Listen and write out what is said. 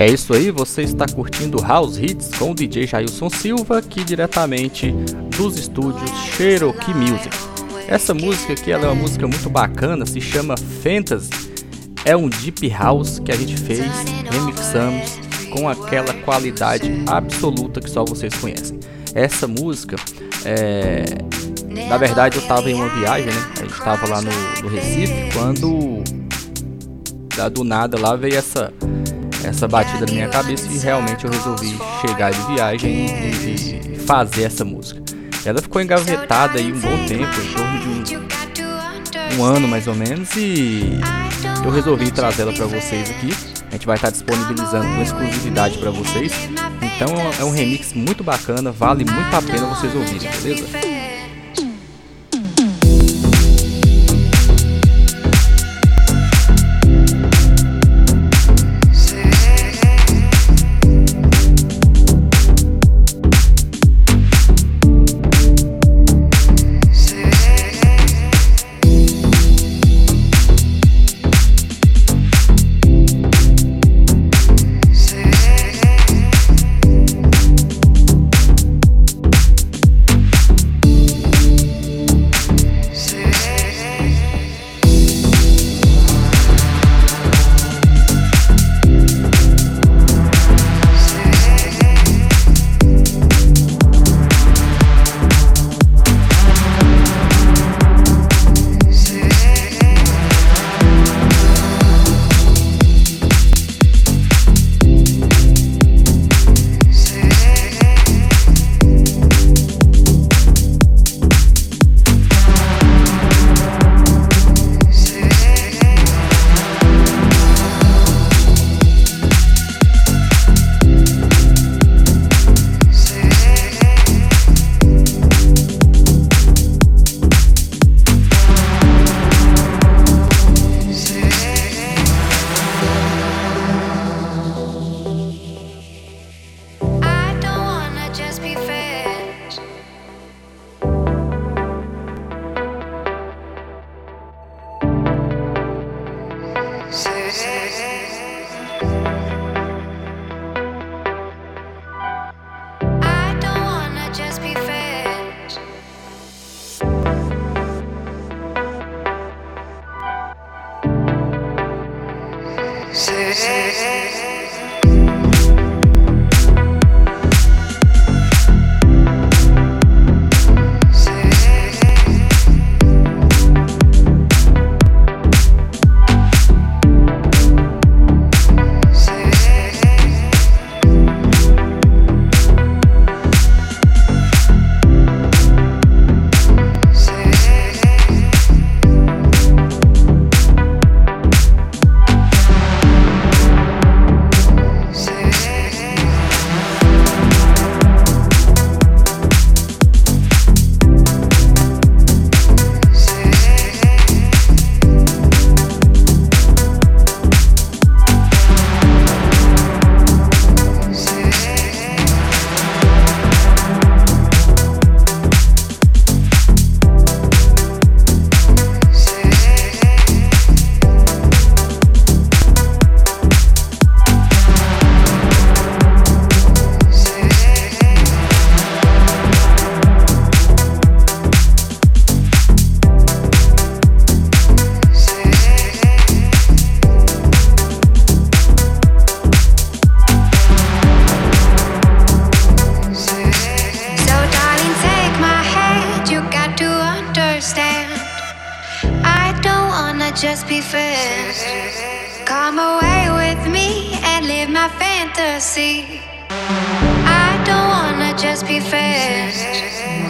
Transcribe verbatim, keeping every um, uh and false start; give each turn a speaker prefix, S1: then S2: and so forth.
S1: É isso aí, você está curtindo House Hits com o D J Jailson Silva, aqui diretamente dos estúdios Cherokee Music. Essa música aqui ela é uma música muito bacana, se chama Fantasy. É um Deep House que a gente fez, remixamos com aquela qualidade absoluta que só vocês conhecem. Essa música, é... na verdade eu estava em uma viagem, né? A gente estava lá no, no Recife, quando do nada lá veio essa... essa batida na minha cabeça e realmente eu resolvi chegar de viagem e, e fazer essa música. Ela ficou engavetada aí um bom tempo, em torno de um, um ano mais ou menos, e eu resolvi trazer ela para vocês aqui. A gente vai estar disponibilizando com exclusividade para vocês. Então é um remix muito bacana, vale muito a pena vocês ouvirem, beleza?
S2: Just be friends. Come away with me and live my fantasy. I don't wanna just be friends.